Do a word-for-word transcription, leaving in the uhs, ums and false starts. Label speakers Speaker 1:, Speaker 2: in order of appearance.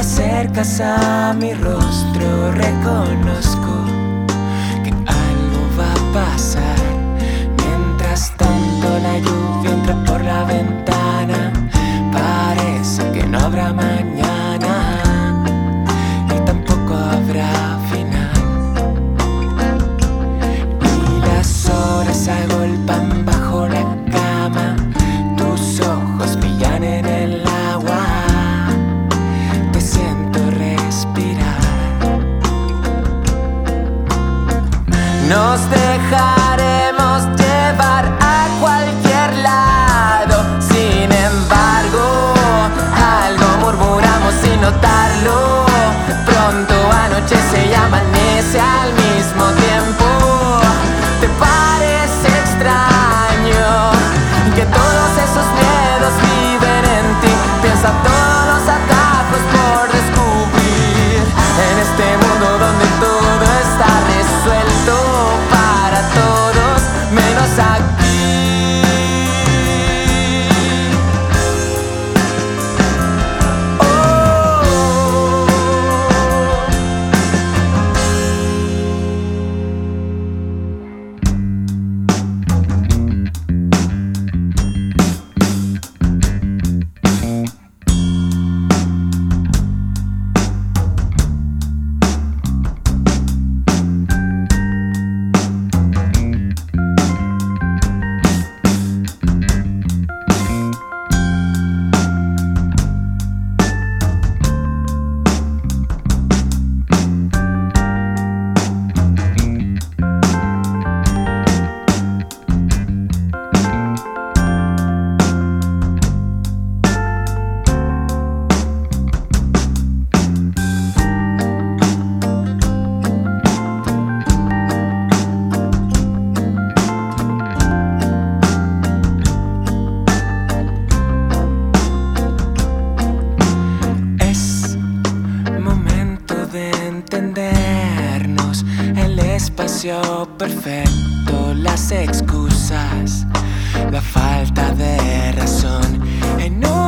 Speaker 1: acercas a mi rostro, reconozco que algo va a pasar. Mientras tanto la lluvia entra por la ventana, parece que no habrá mañana y tampoco habrá final. Y las horas se agolpan bajo la cama, tus ojos brillan en el agua, te siento respirar. Nos dejaremos llevar a cualquier lado, sin embargo, algo murmuramos sin notarlo. Pronto anochece y amanece al mismo tiempo. ¿Te parece extraño que todos esos miedos viven en ti? Piensa todos los atajos por descubrir en este mundo donde todo está resuelto para todos menos aquí. Entendernos, el espacio perfecto, las excusas, la falta de razón en un